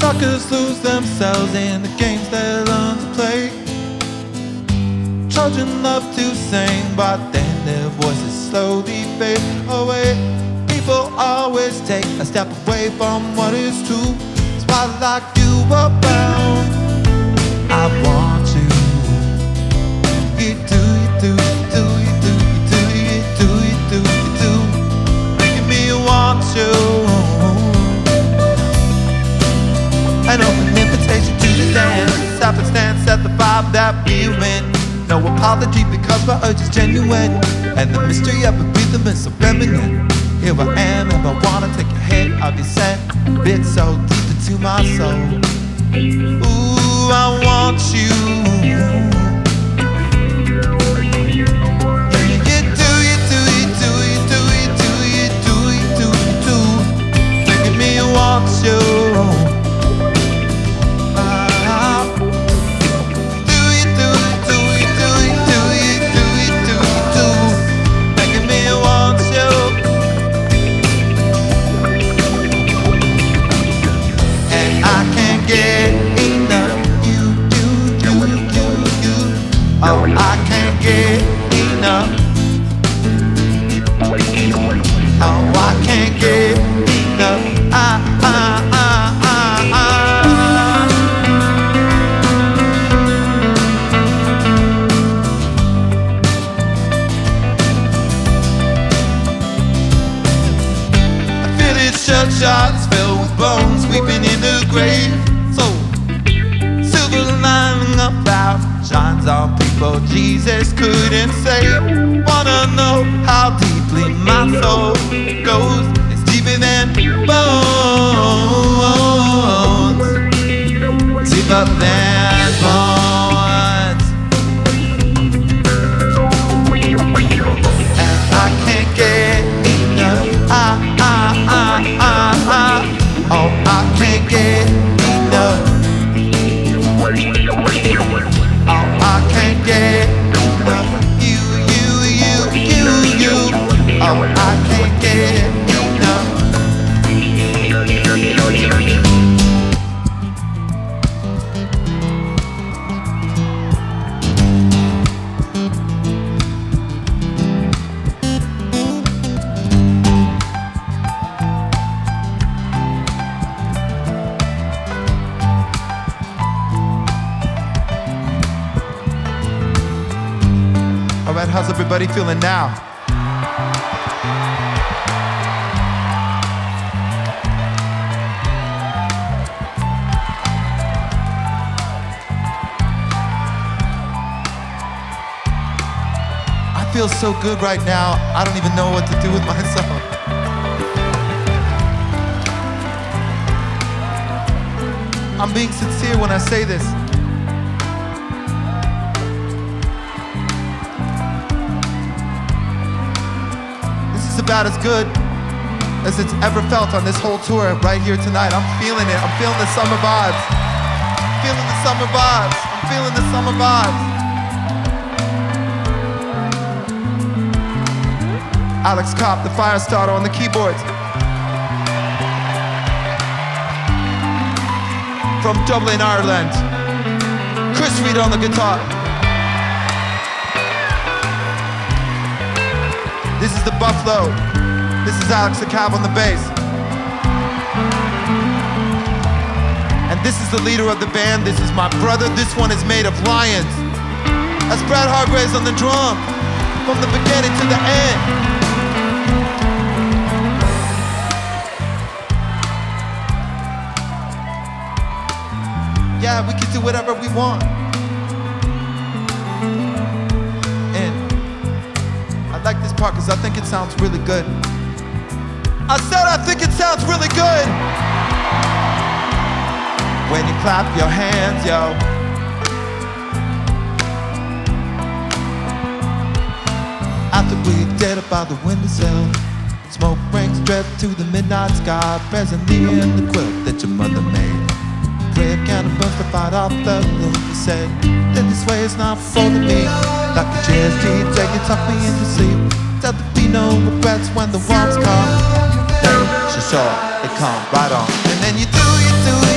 Suckers lose themselves in the games they learn to play. Children love to sing, but then their voices slowly fade away. People always take a step away from what is true. That's why I like you around. I want you. You do, you do, you do, you do, you do, you do, you do, you do. Making me want you. An open invitation to the dance. Happenstance set the vibe that we win. No apology because my urge is genuine. And the mystery of it rhythm is so feminine. Here I am and I wanna take your head off your scent. Bit so deep into my soul. Ooh, I want you. Making me want you. Oh, I can't get enough. Oh, I can't get enough. I feel this churchyard is filled with bones weeping in the grave. So silver lining about shines on people Jesus couldn't save. Wanna know how deeply my soul goes? It's deeper than bones. Deeper than bones. And I can't get enough. Oh, I can't get enough. Oh, I can't get enough. You. Oh, I can't get enough. Alright, how's everybody feeling now? I feel so good right now, I don't even know what to do with myself. I'm being sincere when I say this. About as good as it's ever felt on this whole tour right here tonight. I'm feeling it. I'm feeling the summer vibes. Feeling the summer vibes. I'm feeling the summer vibes. Alex Kopp, the fire starter on the keyboards. From Dublin, Ireland. Chris Reed on the guitar. This is the Buffalo. This is Alex the Cab on the bass. And this is the leader of the band. This is my brother. This one is made of lions. That's Brad Hargraves on the drum. From the beginning to the end. Yeah, we can do whatever we want. I like this part because I think it sounds really good. I said I think it sounds really good. When you clap your hands, yo. After we dead about the windowsill, smoke brings dread to the midnight sky. Presently in the quilt that your mother made. Prayer candle burns to fight off the gloom. You said that this way is not for me. Like a jazz DJ, you tuck me into sleep. There'll be no regrets when the warms come. They should show, they come right on. And then you do